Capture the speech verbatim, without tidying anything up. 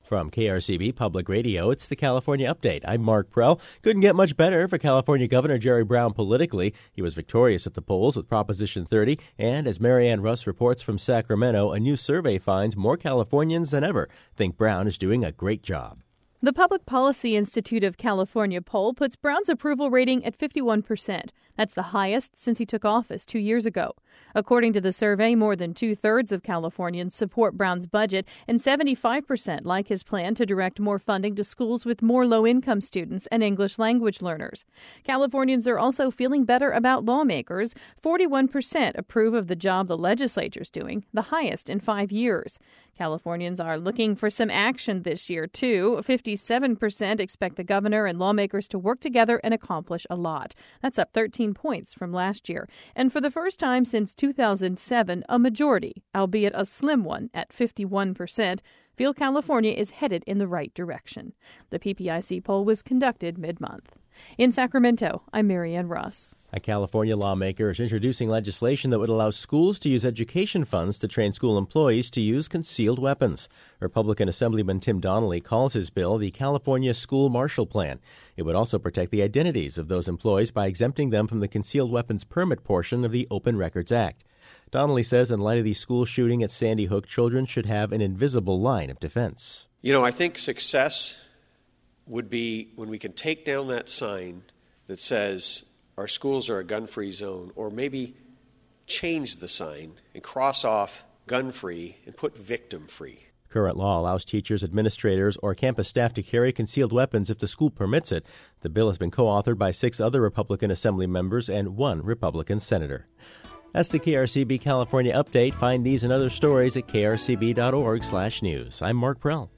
From K R C B Public Radio, it's the California Update. I'm Mark Prell. Couldn't get much better for California Governor Jerry Brown politically. He was victorious at the polls with Proposition thirty, and as Marianne Russ reports from Sacramento, a new survey finds more Californians than ever think Brown is doing a great job. The Public Policy Institute of California poll puts Brown's approval rating at fifty-one percent. That's the highest since he took office two years ago. According to the survey, more than two-thirds of Californians support Brown's budget, and seventy-five percent like his plan to direct more funding to schools with more low-income students and English language learners. Californians are also feeling better about lawmakers. forty-one percent approve of the job the legislature's doing, the highest in five years. Californians are looking for some action this year, too. fifty-seven percent expect the governor and lawmakers to work together and accomplish a lot. That's up thirteen points from last year. And for the first time since two thousand seven, a majority, albeit a slim one at fifty-one percent, feel California is headed in the right direction. The P P I C poll was conducted mid-month. In Sacramento, I'm Marianne Russ. A California lawmaker is introducing legislation that would allow schools to use education funds to train school employees to use concealed weapons. Republican Assemblyman Tim Donnelly calls his bill the California School Marshall Plan. It would also protect the identities of those employees by exempting them from the concealed weapons permit portion of the Open Records Act. Donnelly says in light of the school shooting at Sandy Hook, children should have an invisible line of defense. You know, I think success would be when we can take down that sign that says our schools are a gun-free zone, or maybe change the sign and cross off gun-free and put victim-free. Current law allows teachers, administrators, or campus staff to carry concealed weapons if the school permits it. The bill has been co-authored by six other Republican Assembly members and one Republican senator. That's the K R C B California Update. Find these and other stories at k r c b dot org slash news. I'm Mark Prell.